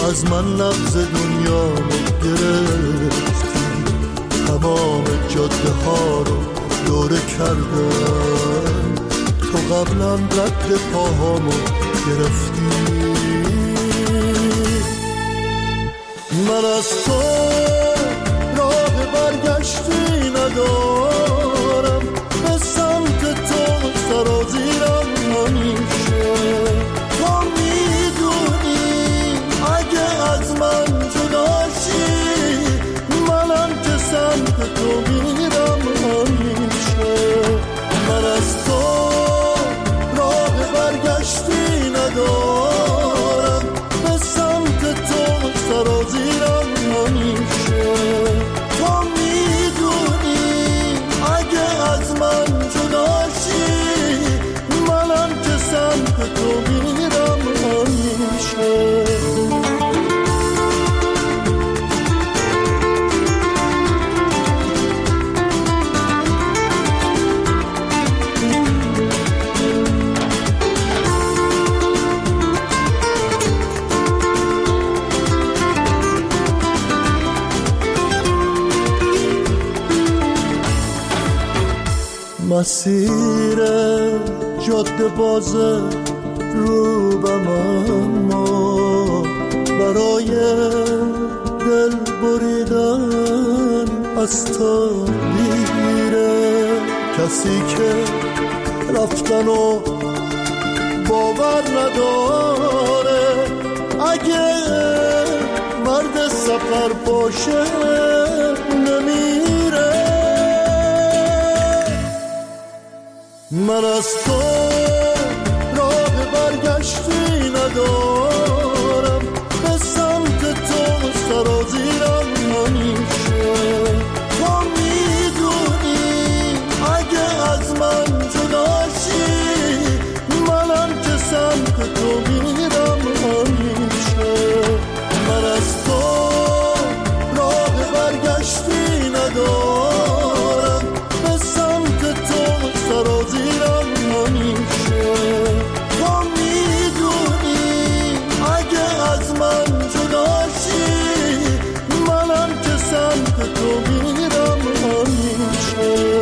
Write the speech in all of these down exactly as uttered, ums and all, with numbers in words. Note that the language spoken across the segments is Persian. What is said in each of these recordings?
از من نبض دنیا رو گرفتی، تمام جاده ها رو دوره کردم، تو قبلا رد پاهامو گرفتی. من از تو راه برگشتی ندارم، به سمت تو سرازیرم همیشه. تو میدونی اگه از من جداشی، منم که سمت تو میرم همیشه. من از تو راه برگشتی ندارم، به سمت تو سرازیرم همیشه. تو میدونی اگه از من جداشی، منم که سمت تو میرم همیشه. مسیر جاده بازه روبم، اما برای دل بریدن از تو میره. کسی که رفتن و باور نداره، اگه مرد سفر باشه نمیره. من از تو راه برگشتی ندارم، به سمت تو سرازیرم همیشه. تو میدونی اگه از من جداشی، منم که سمت تو میرم همیشه. من از تو راه برگشتی ندارم، به سمت تو سرازیرم همیشه. تو میدونی اگه از من جداشی، منم که سمت تو میرم همیشه.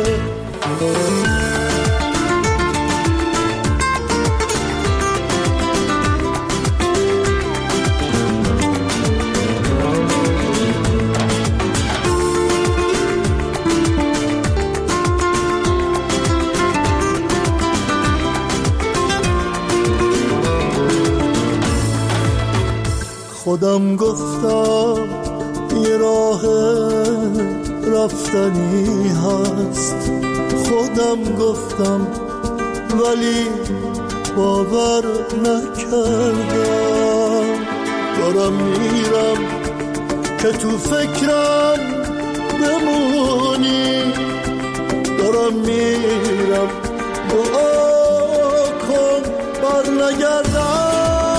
خودم گفتم یه راه رفتنی هست، خودم گفتم ولی باور نکردم. دارم میرم که تو فکرم بمونی، دارم میرم دعا کن بر نگردم.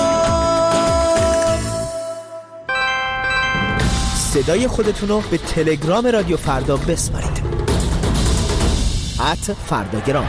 صدای خودتون رو به تلگرام رادیو فردا بسپارید. ات فرداگرام.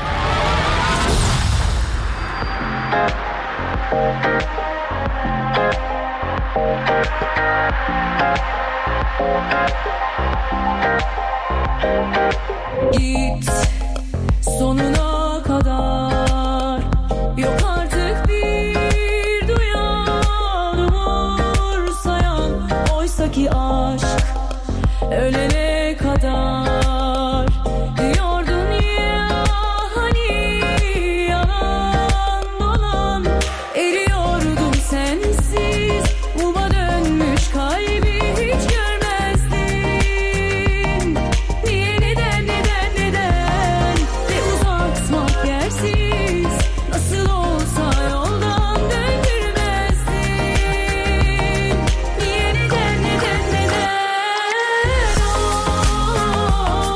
Git sonuna kadar, yok artık bir duyan umur sayan, oysa ki aşk ölene kadar diyordun ya, hani yalan dolan eriyordum sensiz, uma dönmüş kalbi hiç görmezdin. Niye, neden, neden, neden ve uzatmak yersiz, nasıl olsa yoldan döndürmezdin. Niye, neden, neden, neden oh.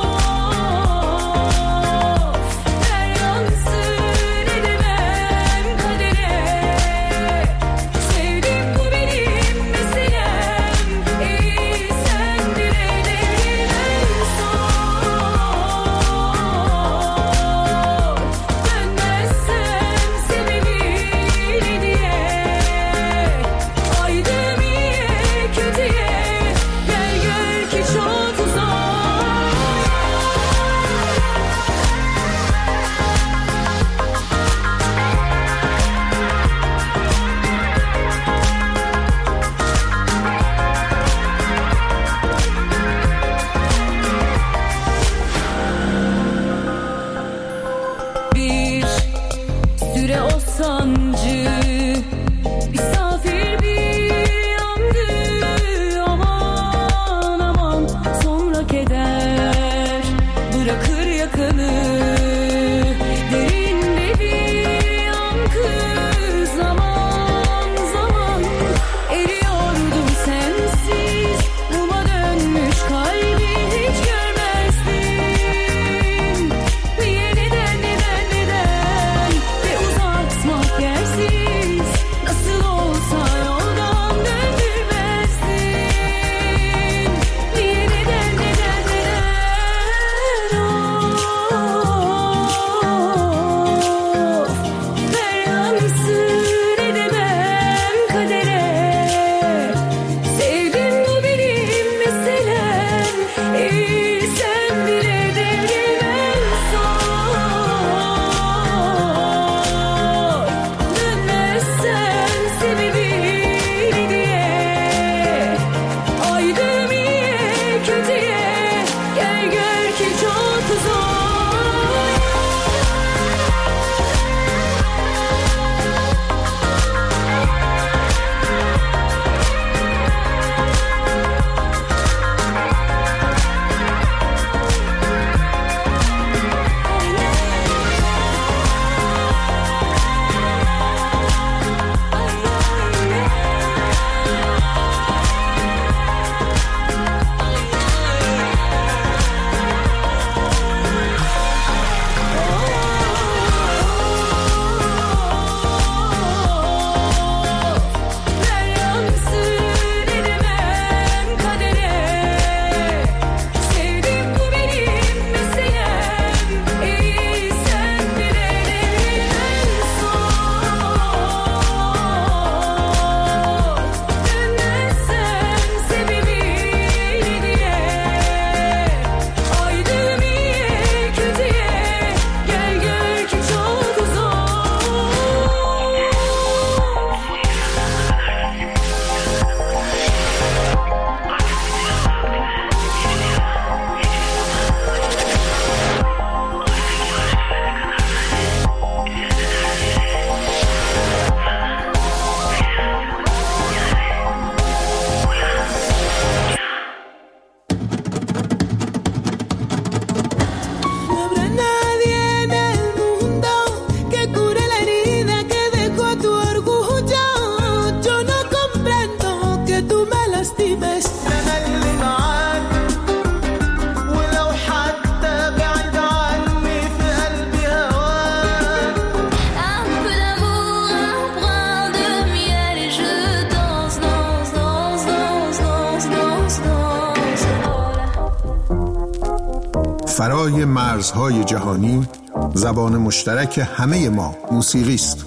فرای مرزهای جهانی، زبان مشترک همه ما موسیقی است.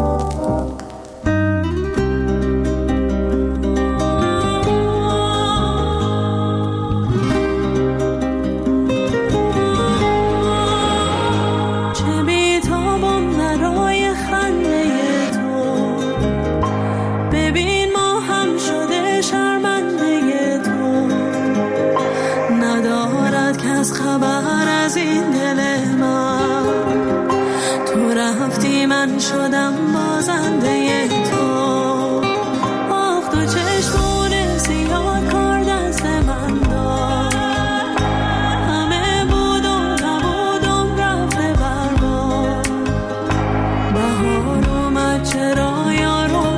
شدم بازنده تو. آخ تو چشمون سیاه کار دست من داد، همه بود و نبودم رفته برباد. بهار اومد چرا یارم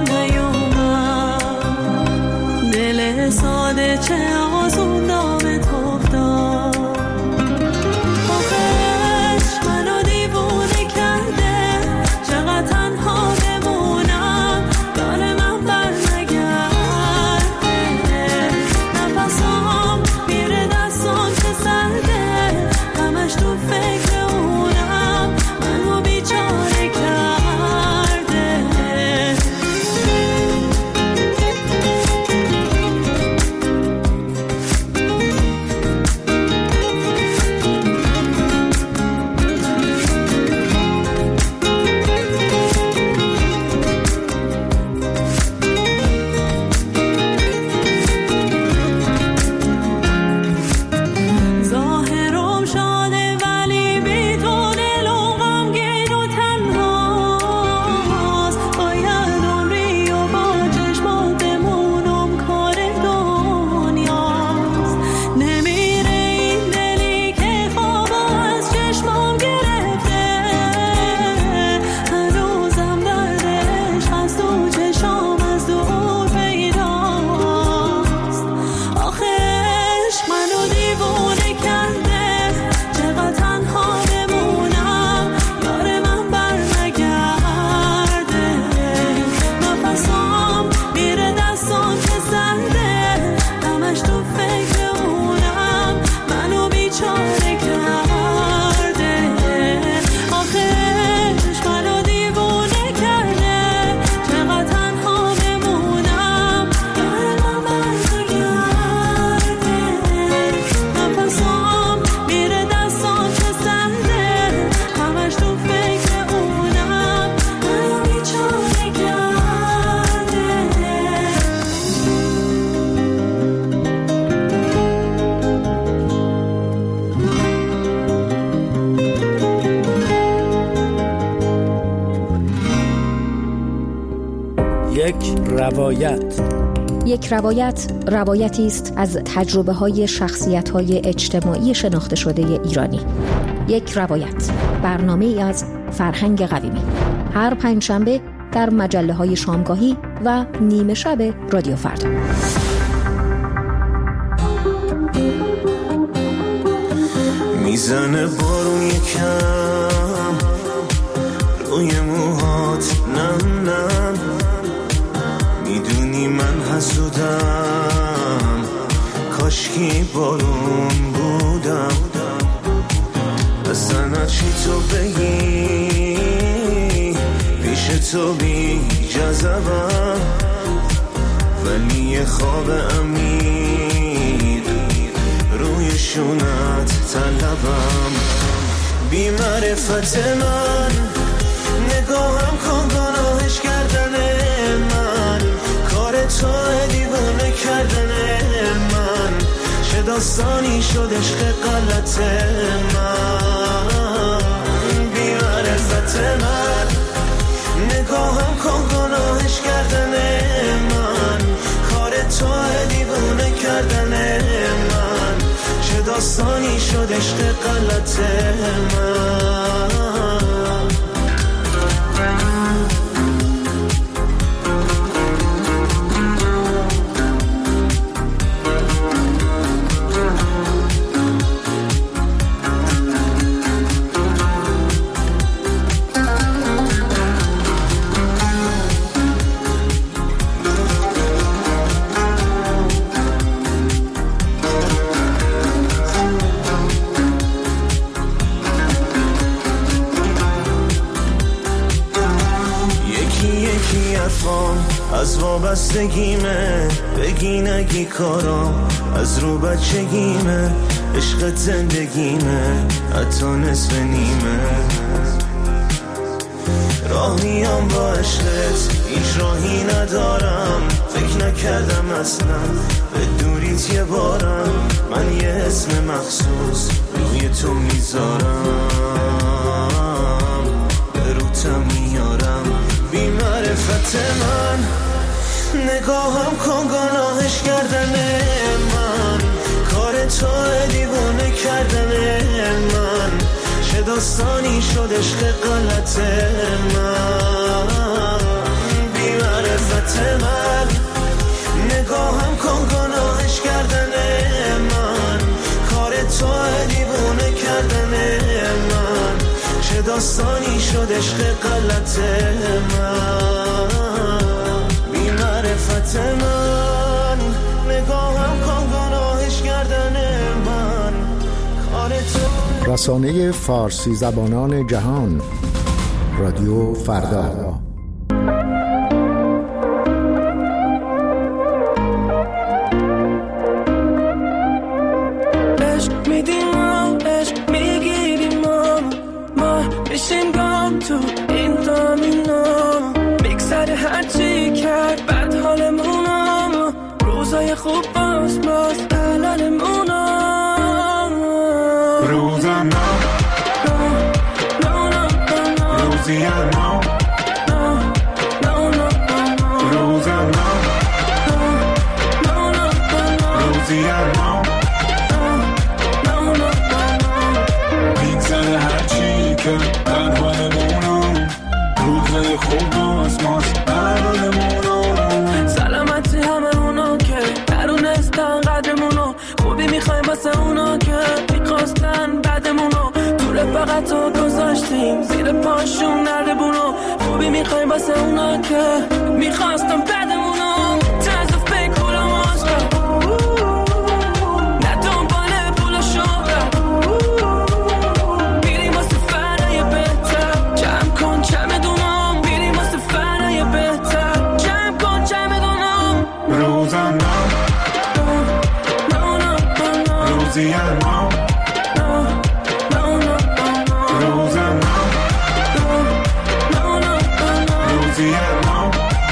نیومد، دل ساده چه آسون دامه افتاد. روایت. یک روایت روایتی است از تجربه‌های شخصیت‌های اجتماعی شناخته شده ایرانی. یک روایت، برنامه‌ای از فرهنگ قویمی، هر پنجشنبه در مجله‌های شامگاهی و نیمه شب رادیو فردا. میزنه بارون یکم روی موهات، نم نم میدونی من حسودم، کاشکی بارون بودم. اصلا چی تو بگی پیش تو بی جذبم، ولی یه خواب امید روی شونت طلبم. بی معرفت من نگاهم کن گناهش کردنه من، کار تو دیوانه کردنه من، چه داستانی شد عشق غلط من. بی معرفت من نگاهم کن گناهش کردنه من، کار تو دیوانه کردنه من، چه داستانی شد عشق غلط من. زندگیمه، بگی نگی کارام از رو بچگیمه، عشق زندگیمه حتی نصف نیمه. راه میام با عشقت هیچ راهی ندارم، فکر نکردم اصلا به دوریت یه بارم، من یه اسم مخصوص روی تو میذارم، به روتم میارم بی معرفت من. نگاهم کن گناهش کردنه من، کار تو دیوونه کردنه من، چه داستانی شد عشق غلط من، بی معرفت من. نگاهم کن گناهش کردنه من، کار تو دیوونه کردنه من، چه داستانی شد عشق غلط من، بی معرفت من. نگاهم کن گناهش کردنه من، کار تو. رسانه فارسی زبانان جهان، رادیو فردا. عشق میدیم ما، عشق میگیریم ما، ما میشیم گام تو این دامینا، میگذره هرچی کرد بد حالمونا، روزای خوب باز باز الانمونا. روزم روزی نو روزم روزی نو میگذره هرچی که در حالمونم، روزای خوب باز باز الانمونم. سلامتی همه اونا که درونستن قدرمونو، خوبی میخوایم واسه اونا که میخواستن بعدمونو، تو رفاقت رو گذاشتیم زیر پاشون نردبونو، خوبی میخوایم واسه اونا که میخواستن بعدمونو. طرز فکر پول و ماسکا، نه دنبال پول و شهرت، میریم واسه فرای بهتر، جمع کن چمدونم، میریم واسه فرای بهتر، جمع کن چمدونم. روزم روزی نو روزم روزی نو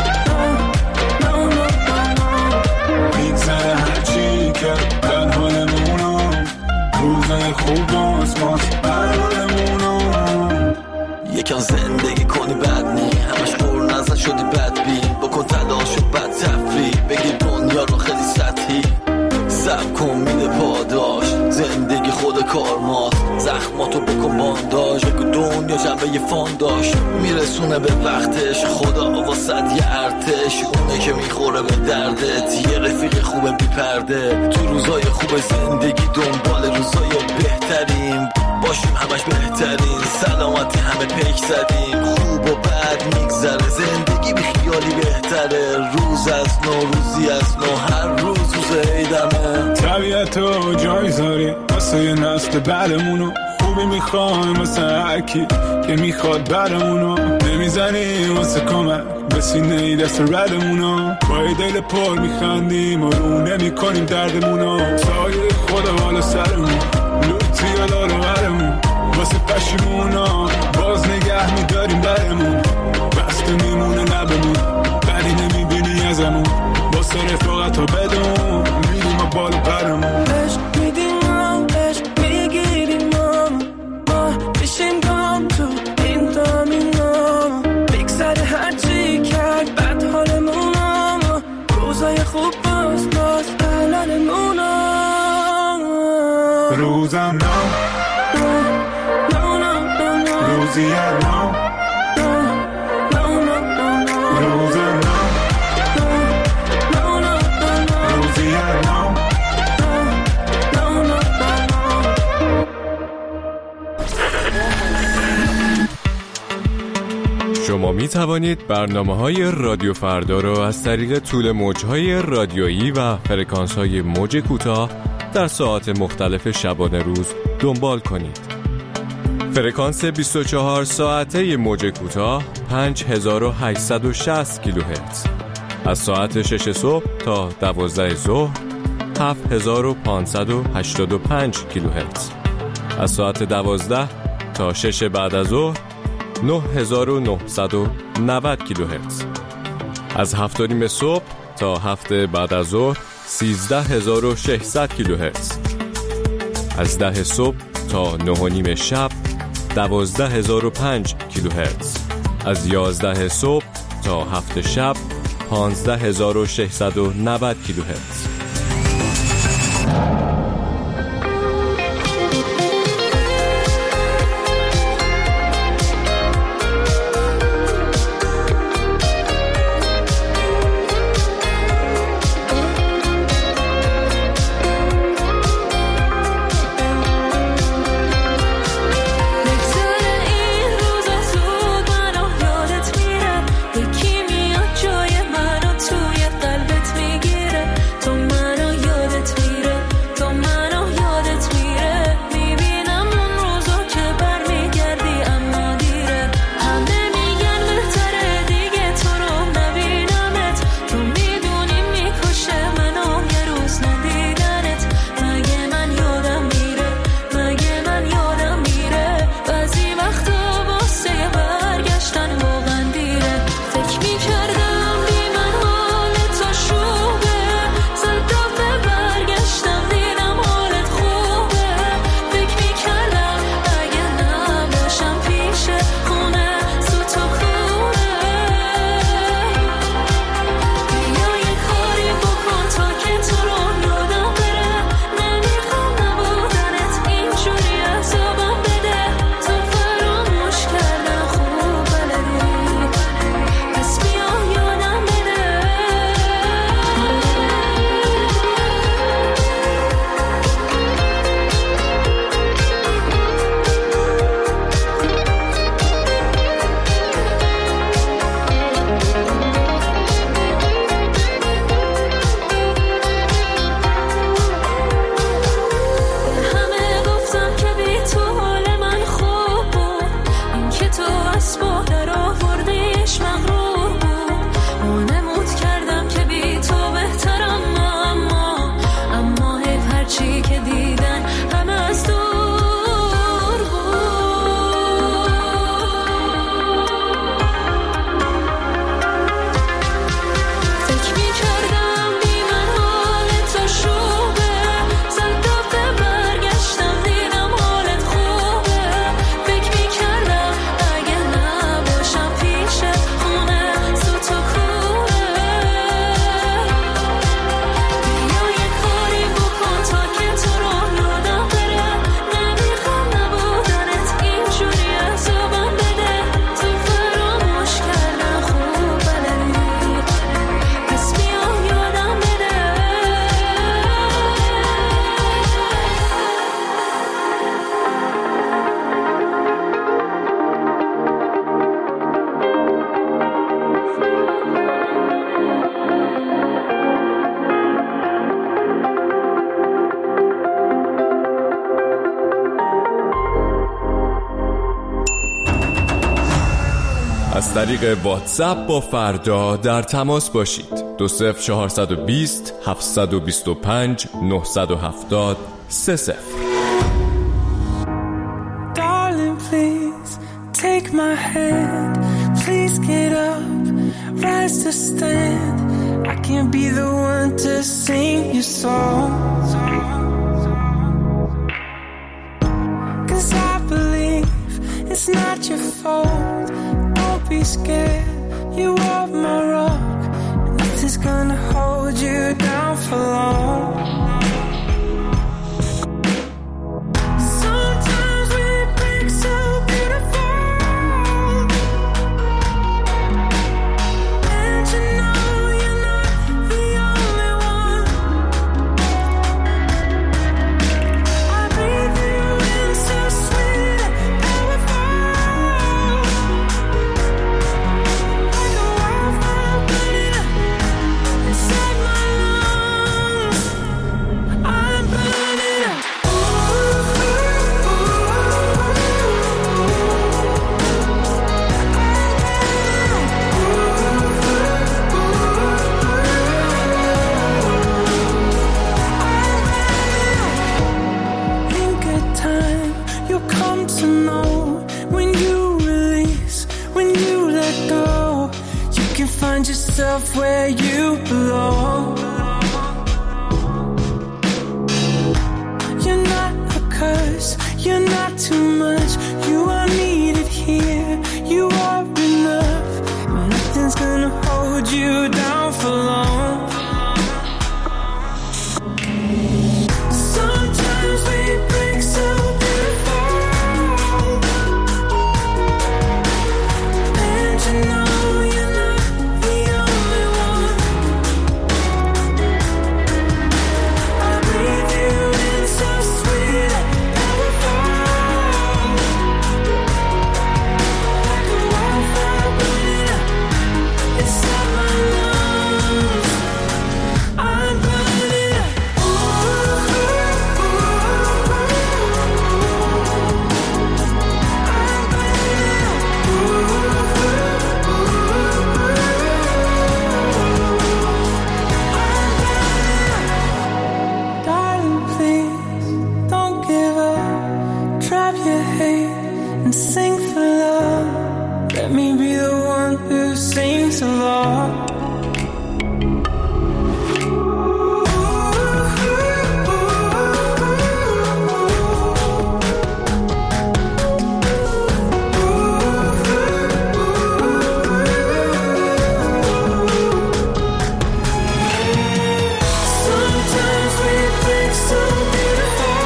میگذره هرچی که در حالمونم، روزای خوب باز باز حالمونم. یکم زندگی کنی بد نی، همش قور نزد شدی بد بی، بکن تلاش و بد تفریح، بگی دنیا رو خیلی سطحی، سب کن میده پاداش، زندگی خود کارماست، زخماتو بکن بانداج، بگو دنیا جنبه یه فانداش، میرسونه به وقتش، خدا واسد یه ارتش، اونه که میخوره به دردت، یه رفیق خوبه بی پرده، تو روزای خوب زندگی دنبال روزای بهترین، باشیم همش بهترین، سلامتی همه پیک زدیم، خوب و بد میگذره، زندگی بی خیالی بهتره، روز از نو روزی از نو، هر روز روز عیدمه. طبیعتو جای زاری واسه یه نسل بعدمونو، خوبی میخوایم واسه هرکی که میخواد برمونو، نمیزنی واسه کمک به سینه دست ردمونو، با یه دل پر میخندیم و رو نمیکنیم دردمونو، سایه خدا بالا سرمون، لوتی علا رو برمون، واسه پشیمونا باز نگه میداریم درمون، بسته میمونه لبمون، بدی نمیبینی ازمون، واسه رفاقت رو بدون میریم و بالا برمون. عشق میدیم ما، عشق میگیریم ما، ما میشیم گام تو این دامینا، میگذره هرچی کرد بد حالمونا، روزای خوب باز باز الانمونا. روزم روزی نو روزم روزی نو. شما می توانید برنامه‌های رادیو فردا را از طریق طول موج‌های رادیویی و فرکانس‌های موج کوتاه در ساعات مختلف شبانه روز دنبال کنید. فرکانس بیست و چهار ساعته موج کوتاه پنج هزار و هشتصد و شصت کیلوهرتز، از ساعت شش صبح تا دوازده ظهر هفت هزار و پانصد و هشتاد و پنج کیلوهرتز. از ساعت دوازده تا شش بعد از ظهر نه هزار و نهصد و نود کیلوهرتز. از هفت و نیم صبح تا هفت بعد از ظهر سیزده هزار و ششصد کیلوهرتز. از ده صبح تا نه و نیم شب دوازده هزار و پنج کیلوهرتز. از یازده صبح تا هفت شب پانزده هزار و ششصد و نود کیلوهرتز. از طریق واتساپ با فردا در تماس باشید. دو صفر چهارصد و بیست هفتصد و بیست و پنج نهصد و هفتاد سه صفر. Darling, please take my hand. Please get up, rise to stand. I can't be the one to sing your song, 'cause I believe it's not your fault. Don't be scared, you are my rock. Nothing's gonna hold you down for long. Sometimes we break so beautiful, and you know you're not the only one. I breathe you in so sweet and powerful, like a wildfire burning inside. yourself where you belong. You're not a curse, you're not too much. You are needed here, you are enough. Nothing's gonna hold you down for long. Sometimes we break so beautiful, and you know you're not the only one. I breathe you in so sweet and powerful, like a wildfire burning up inside my lungs. I'm burning up. Darling, please don't give up. Drop your hate and sing for love. Let me be the one who sings along. Sometimes we think so beautiful,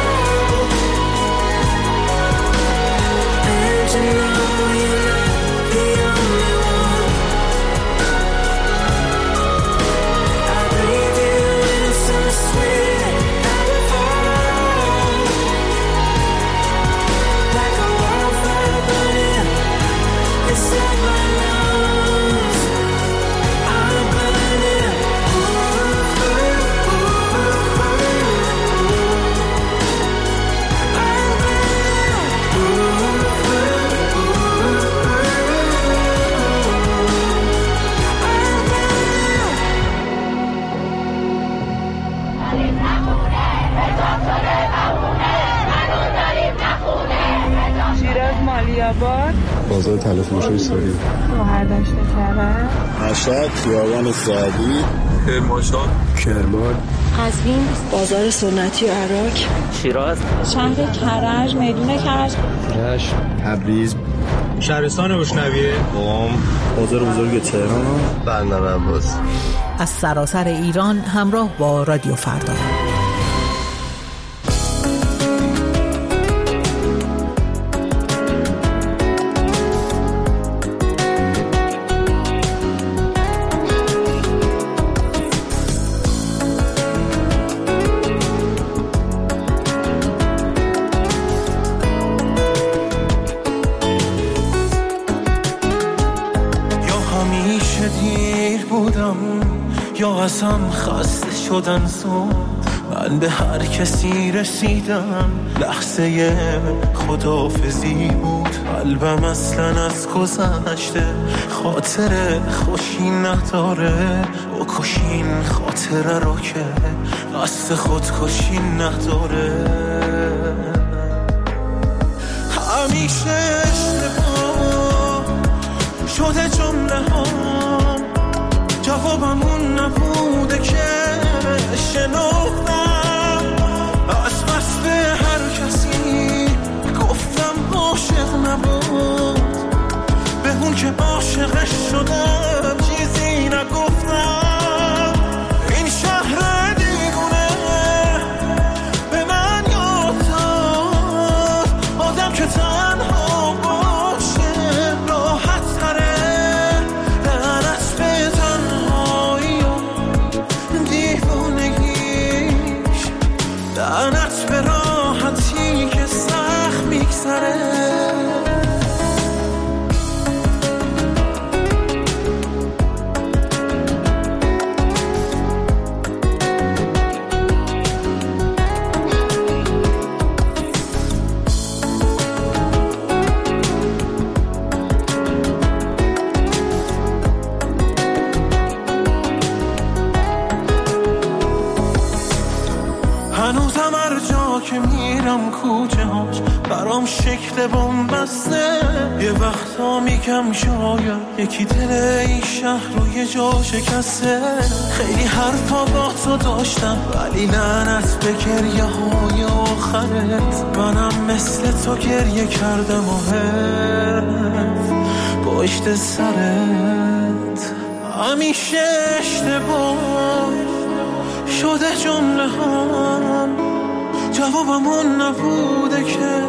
and you know you're not the only one. I breathe you in so sweet and powerful, like a wildfire burning inside my lungs. I'm burning up. شیراز مالی‌آباد، بازار طلا فروشی ساری، شهرداشت کرد، مشهد خیابان سعدی، کرمانشاه، کرمان، قزوین، بازار سنتی و عراق، شیراز، شهر کرج، میدون کرج، رشت، تبریز، شهرستان روشنویه، قم، بازار بزرگ تهران، بندر عباس. از سراسر ایران همراه با رادیو فردا. یا ازم خسته شدن زود، من به هر کسی رسیدم لحظه خداحافظی بود. قلبم اصلا از گذشته خاطر خوشی نداره، و کشین خاطره رو که قصد خودکشی نداره. همیشه اشتباه شده جمله هم، جوابم اون نبوده که شنفتم. از بس به هر کسی گفتم عاشق نبود، به اون که عاشقش شدم چیزی نگفتم. این شهر دیوونه به من یاد داد، آدم که تنها باشه راحت تره. لعنت به تنهایی و دیوونگیش، لعنت به راحتی که سخت میگذره. هنوزم هر جا که میرم کوچه هاش برام شکل بومبسته. یه وقتا میگم شاید یکی دل این شهر رو یه جا شکسته. خیلی حرفا با تو داشتم ولی لعنت به گریه های آخرت. منم مثل تو گریه کردم و حرف پشت سرت. همیشه اشتباه شده جمله هم، جوابمون نبوده که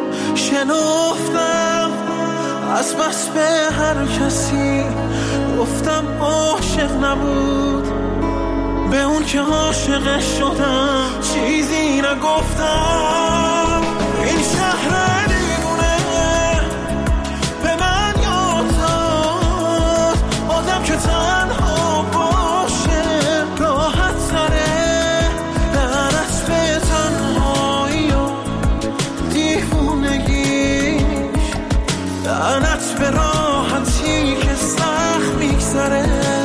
شنفتم از بس به هر کسی گفتم عاشق نبود. به اون که عاشق شدم چیزی نگفتم. این شهر دیوونه به من یاد داد آدم که تنها باشه راحت تره. لعنت به تنهایی و دیوونگیش، لعنت به راحتی که سخت میگذره.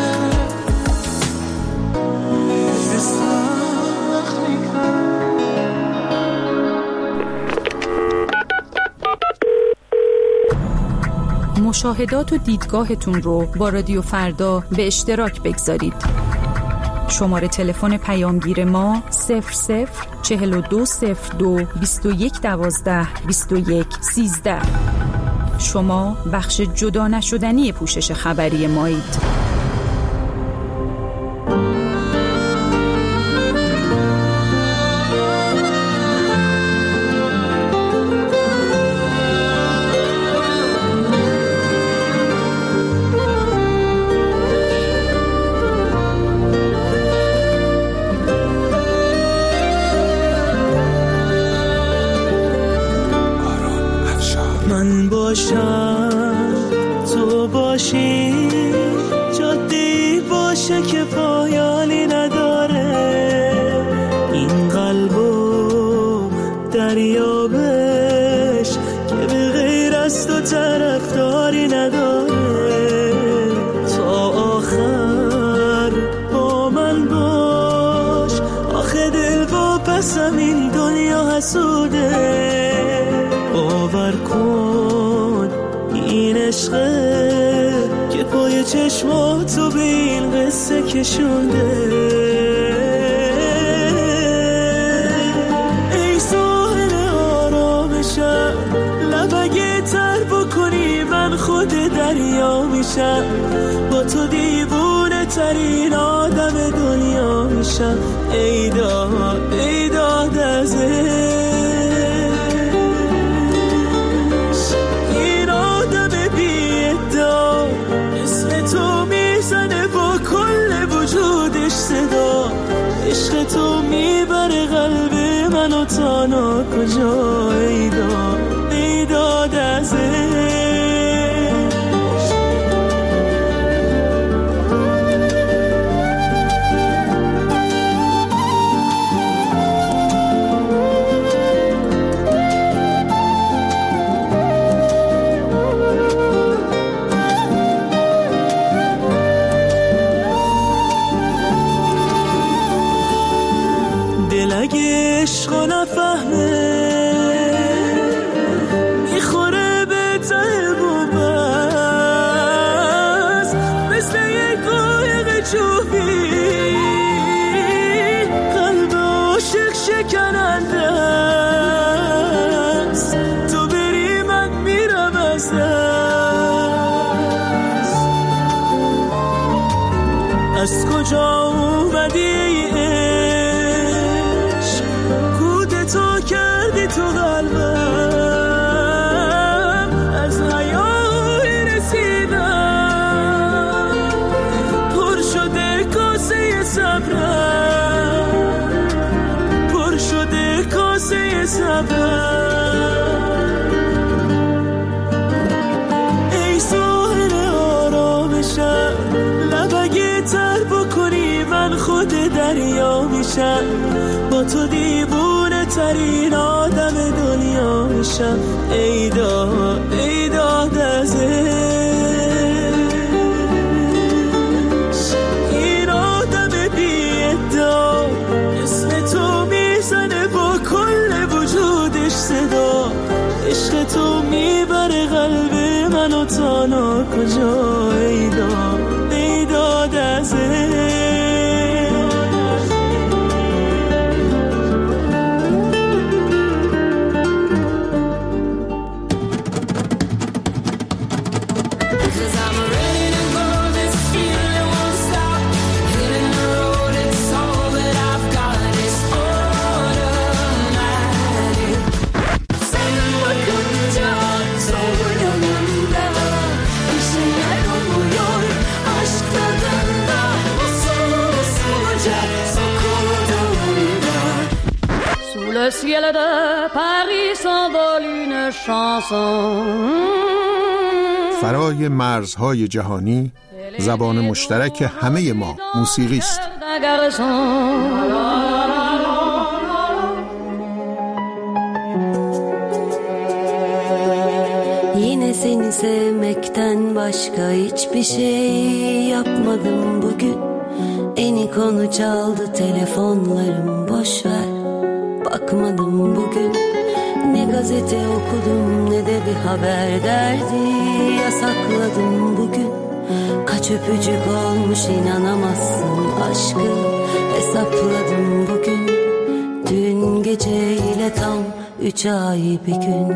مشاهدات و دیدگاهتون رو با رادیو فردا به اشتراک بگذارید. شماره تلفن پیامگیر ما صفر صفر چهل و دو صفر دو بیست و یک دوازده بیست و یک سیزده. شما بخش جدا نشدنی پوشش خبری مایید. من باشم تو باشی، جادی باشه که پایانی نداره. این قلبو دریابش که به غیر از تو طرفداری نداره. تا آخر با من باش، آخه دل با پسم این دنیا حسوده. باور کن این عشقه که پای چشماتو به این قصه کشونده. ای ساحل آرامشم، لبگه تر بکنی من خود دریا میشم. با تو دیوونه ترین آدم دنیا میشم. ای داد ای داد از عشق تو میبره قلب منو تا نا کجا. ای داد ای داد از عشق و نفهمه میخوره به ته بومبست، مثل یک قایق چوبی قلب عاشق شکننده است. تو بری من میرم از دست. از کجا اومدی تو قلبم، از حیای رسیدم پر شده کاسه صبرم، پر شده کاسه صبرم. ای ساحل آرامشم، لبگه تر بکنی من خود دریا میشم. با تو دیوونه ترین آدم دنیا میشم. ای داد ای داد از این آدم بی ادعا، اسم تو میزنه با کل وجودش صدا. کجا ای داد ای داد از Le ciel de Paris s'envole une chanson. فرای مرزهای جهانی زبان مشترک همه ما موسیقی است. Yine seni sevmekten başka hiçbir şey yapmadım bugün. Eni konu çaldı telefonlarım, boş ver. Bakmadım bugün. Ne gazete okudum ne de bir haber derdi. Yasakladım bugün. Kaç öpücük olmuş inanamazsın, aşkı hesapladım bugün. Dün geceyle tam üç ay bir gün.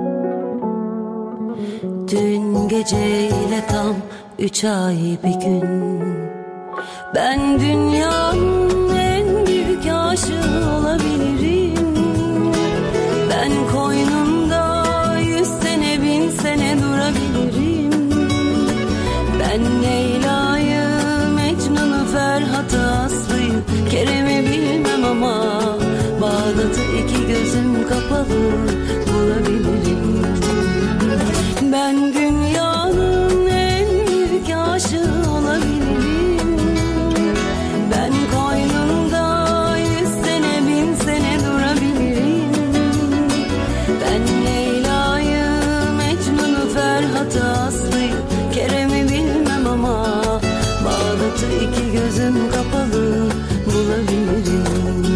Dün geceyle tam üç ay bir gün. Ben dünyanın en büyük aşığı olabilirim. Ben koynunda yüz sene bin sene durabilirim. Ben Leyla'yı, Mecnun'u, Ferhat'ı, Aslı'yı, Kerem'i bilmem ama Bağdat'ı iki gözüm kapalı bulabilirim. Ben dünyanın en büyük aşığı olabilirim. Ben koynunda yüz sene bin sene durabilirim. Ben Leyla'yı, Mecnun'u, Ferhat'ı, Aslı'yı, Kerem'i bilmem ama Bağdat'ı iki gözüm kapalı bulabilirim.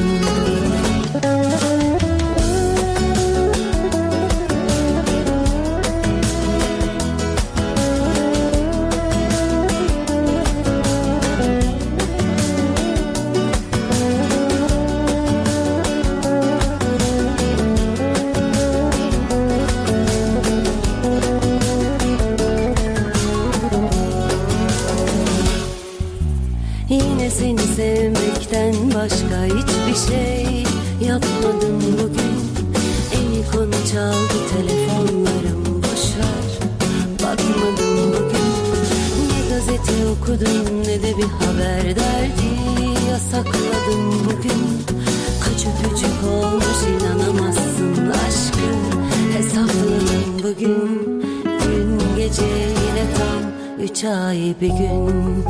Yine seni sevmekten başka hiçbir şey yapmadım bugün. Eni konu çaldı telefonlarım, boşver. Bakmadım bugün. Ne gazete okudum ne de bir haber derdi. Yasakladım bugün. Kaç öpücük olmuş inanamazsın, aşkı hesapladım bugün. Dün geceyle tam üç ay bir gün.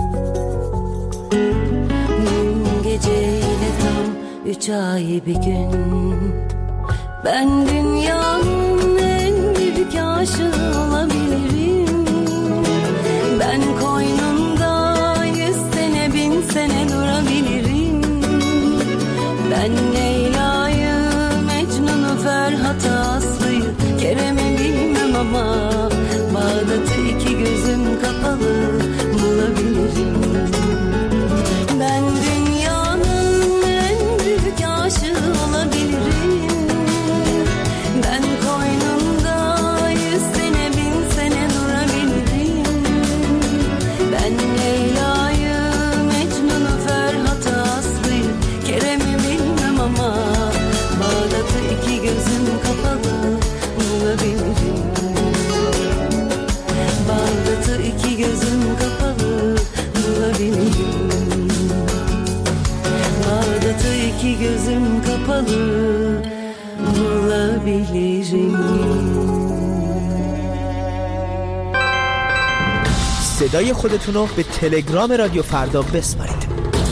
Dün geceyle tam üç ay bir gün. Ben dünyanın en büyük aşığı olabilirim. Ben koynunda yüz sene bin sene durabilirim. Ben Leyla'yı, Mecnun'u, Ferhat'ı, Aslı'yı, Kerem'i bilmem ama Bağdat'ı iki gözüm kapalı bulabilirim. Ben dünyanın en büyük aşığı olabilirim. Ben koynumda yüz sene bin sene durabilirim. Ben Leyla'yı, Mecnun'u, Ferhat'ı, Aslı'yı, Kerem'i bilmem ama Bağdat'ı iki gözüm kapalı bulabilirim. Bağdat'ı iki gözüm kapalı bulabilirim. Bağdat'ı iki gözüm kapalı bulabilirim. صدای خودتون رو به تلگرام رادیو فردا بسپارید.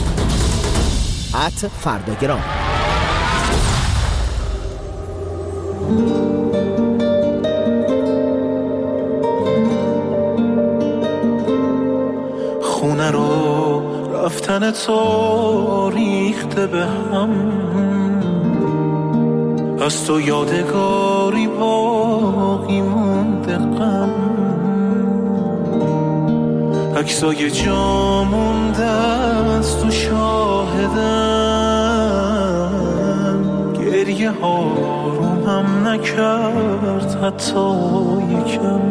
ات فرداگرام. خونه رو رفتن تو ریخته به هم، از تو یادگاری باقی مونده غم. عکسای جا مونده از تو شاهدم، گریه ها رو هم نکرد حتی یکم.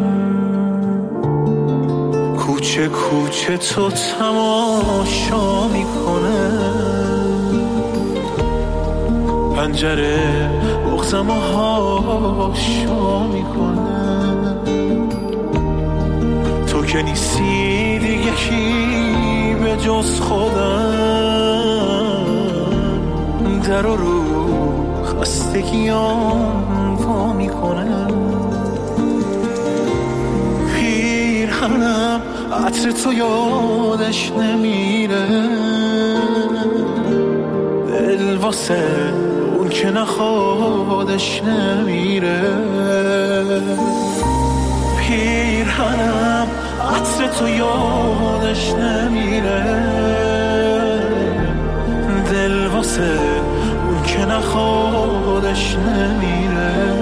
کوچه کوچه تو تماشا میکنه، پنجره بغزم و هاشا میکنه. تو که نیستی دیگه کی به جز خودم، در و رو خستگیام وا میکنه. پیرهنم عطر تو یادش نمیره، دل واسه اون که نخوادش نمیره. پیرهنم عطر تو یادش نمیره، دل واسه اون که نخوادش نمیره.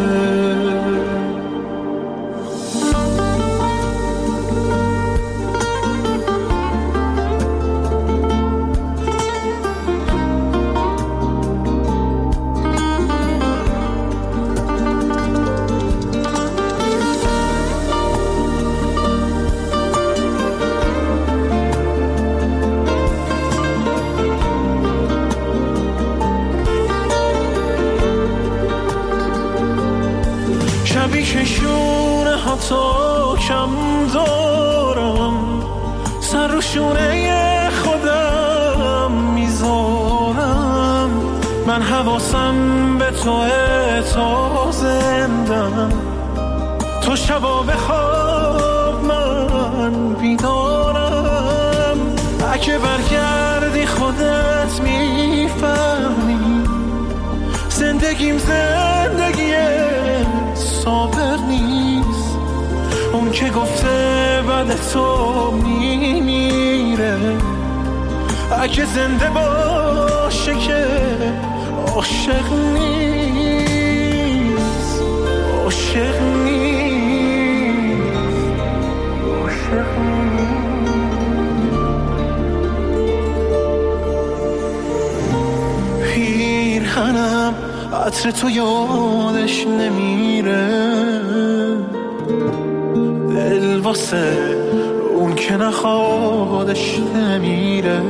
شبی که شونه ها تا کم دارم، سر رو شونه خودم میذارم. من حواسم به تو تا زندم، تو شبا بخواب من بیدارم. اگه برگردی خودت میفهمی، زندگیم زندگیه صابر نیست. اون که گفته بعد تو میمیره، اگه زنده باشه که عاشق نیست. عاشق نیست، عاشق نیست. پیرهنم عطر تو یادش نمیره، دل واسه اون که نخوادش نمیره.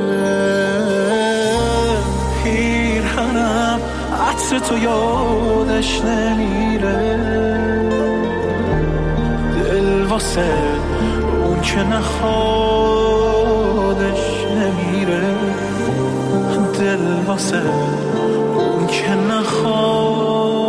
پیرهنم عطر تو یادش نمیره، دل واسه اون که نخوادش نمیره. دل واسه اون که نخواد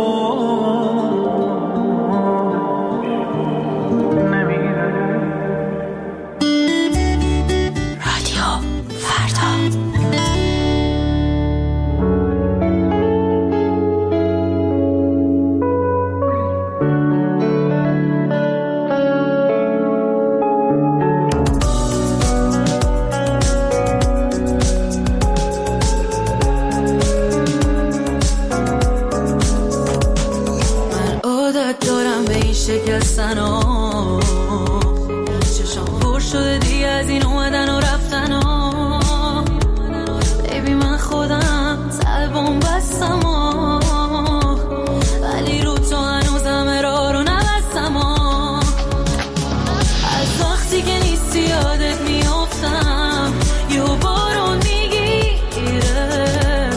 شکستن ها، چشم پر شده دیگه از این اومدن و رفتن ها. بیبی من خودم سلبم بستم ها، ولی رو تو هنوزم را رو نبستم ها. از وقتی که نیستی یادت میافتم، یه بارون میگیره،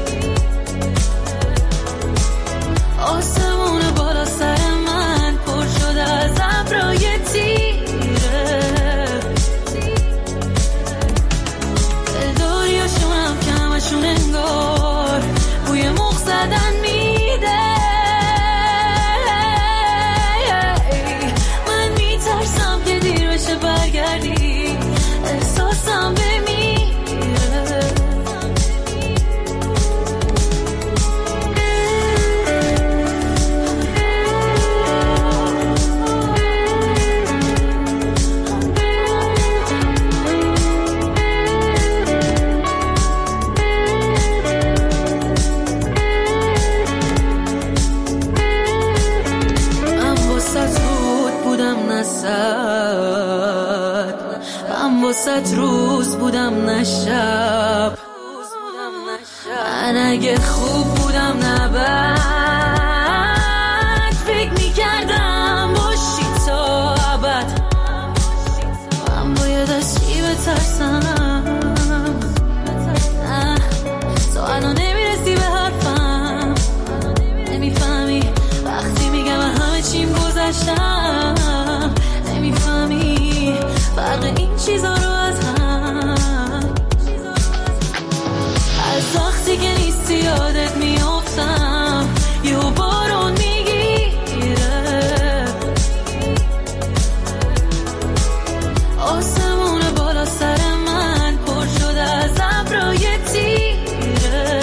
آسمون بالا سر از ابرای تیره. دلداریاشونم که همشون انگار بوی مخ زدن میده. من میترسم که دیر بشه برگردی، احساسم بمیره. واسط روز بودم نه شب، من اگه خوب بودم نه بد، فکر میکردم باشی تا ابد، من باید از چی بترسم؟ نه تو الان نمیرسی به حرفم، نمیفهمی وقتی میگم همه چیم گذشتم، نمیفهمی فرق این چیزا رو از هم، از وقتی که نیستی یادت میافتم، یه بارون میگیره، آسمون بالا سر من پر شده از ابرای تیره،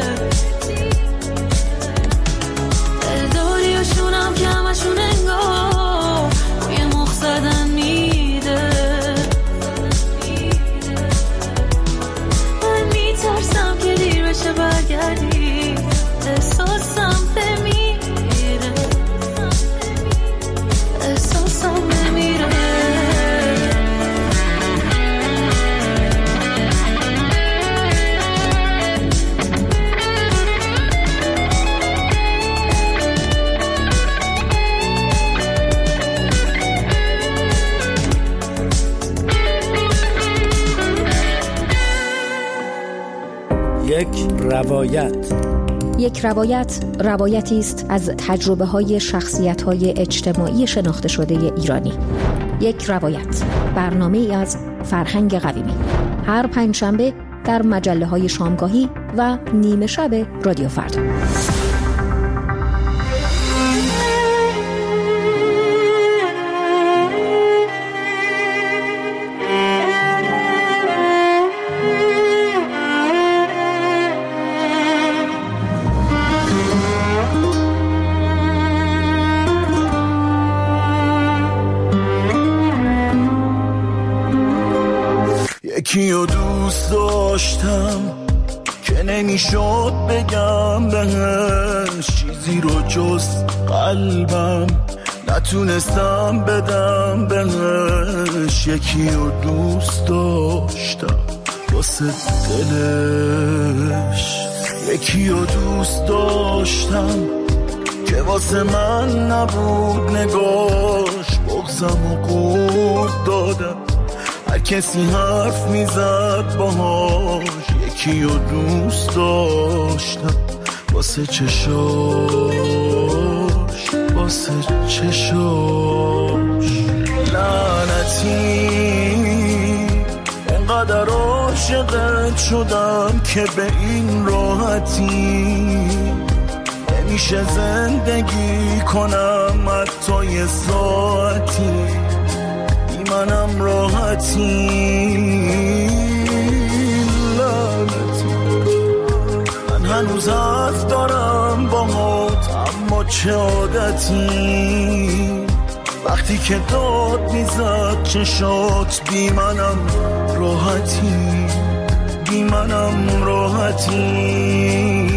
دلداری و شونم که همشون انگار روی مخ زدن میده، من میترسم که دیر بشه برگردی، احساسم بمیره، احساسم بمیره. یک روایت. یک روایت روایتی است از تجربه های شخصیت های اجتماعی شناخته شده ایرانی. یک روایت، برنامه ای از فرهنگ قویمی، هر پنجشنبه در مجله های شامگاهی و نیمه شب رادیو فردا. یکی رو دوست داشتم که نمیشد بگم بهش چیزی رو جز قلبم، نتونستم بدم بهش. یکی رو دوست داشتم واسه دلش، یکی رو دوست داشتم که واسه من نبود نگاش، بغضم و قورت دادم هر کسی حرف میزد باهاش. یکی رو دوست داشتم واسه چشاش، واسه چشاش. لعنتی انقدر عاشقت شدم که به این راحتی نمیشه زندگی کنم حتی یه ساعتی، منم راحتی. لعنتی من هنوز حرف دارم با موت، اما چه عادتی وقتی که داد میزد چشات، بی منم راحتی، بی منم راحتی.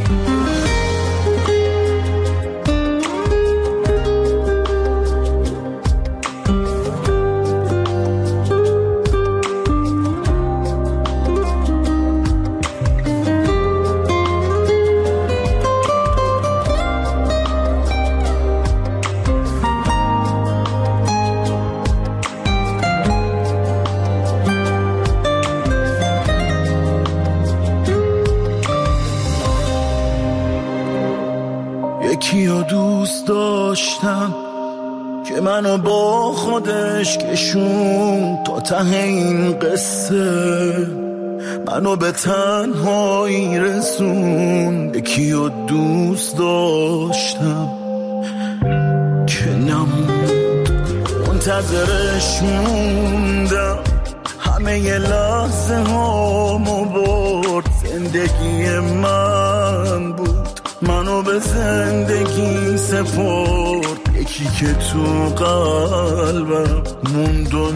یکی رو دوست داشتم که منو با خودش کشون تا ته این قصه، منو به تنهایی رسون. یکی رو دوست داشتم که نموند، منتظرش موندم، همه ی لحظه هامو برد. زندگی من بود، منو به زندگی سپرد. یکی که تو قلبم موند و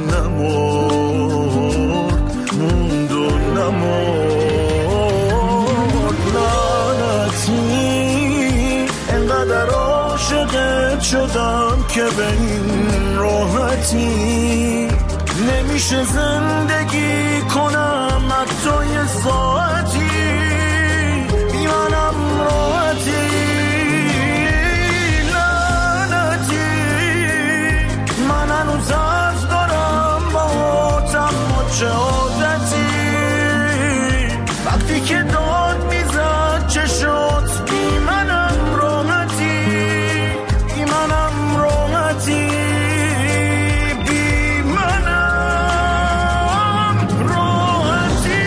نمرد، موند و نمرد. لعنتی انقدر عاشقت شدم که به این راحتی نمیشه زندگی کنم حتی یه ساعتی بی منم راحتی لعنتی من هنوز از دارم با تم چه عادتی وقتی که داد میزد چه شد بی منم راحتی بی منم راحتی بی منم راحتی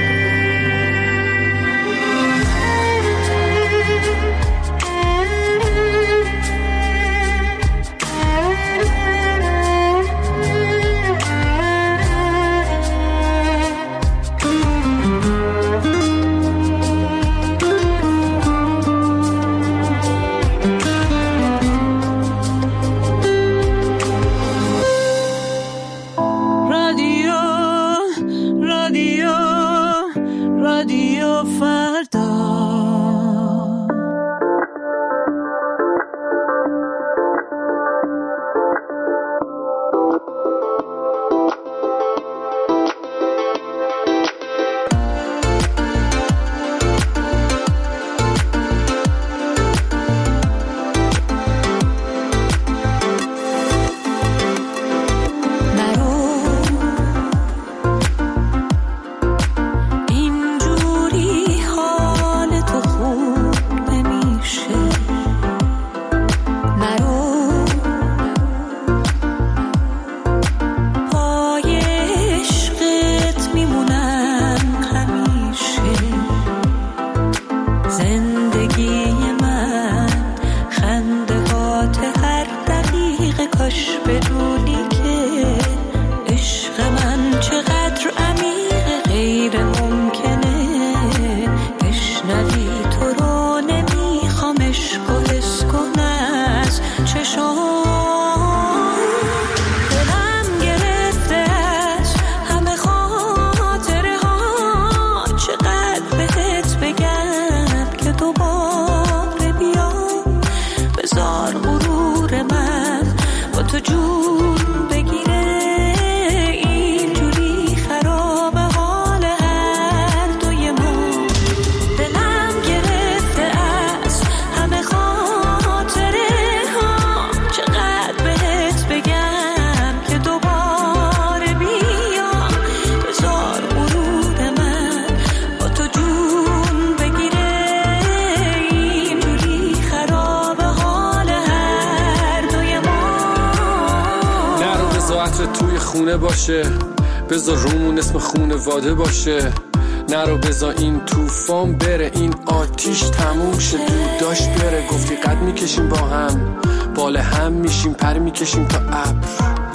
توی خونه باشه بذار رومون اسم خونه واده باشه نرو بذار این توفان بره این آتیش تموم شه دود داشت بره گفتی قد میکشیم با هم بال هم میشیم پر میکشیم تا ابر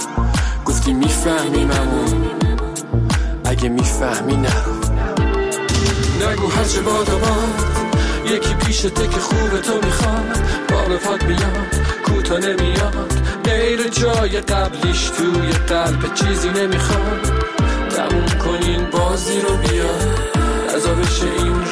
گفتی میفهمیممون اگه میفهمی نرو نگو هرچه باد و باد یکی پیشته که خوبه تو میخواد باب پاک میاد کوتا نمیاد غیر جای قبلیش توی قلب چیزی نمیخواد تموم کنین بازی رو بیا ازا بشه این